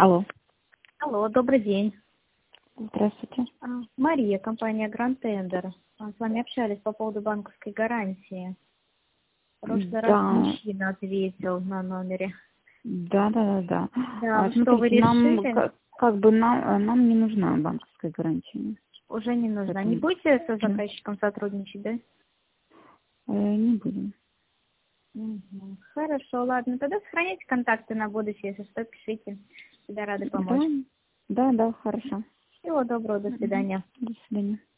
Алло. Алло, добрый день. Здравствуйте. Мария, компания Grand Tender. С вами общались по поводу банковской гарантии. В прошлый раз мужчина ответил на номере. Да. Да, что вы Смотрите, решили? нам не нужна банковская гарантия. Уже не нужна. Не будете со заказчиком сотрудничать, да? Не будем. Угу. Хорошо, ладно. Тогда сохраняйте контакты на будущее. Если что, пишите. Всегда рады помочь. Да, хорошо. Всего доброго, до свидания. До свидания.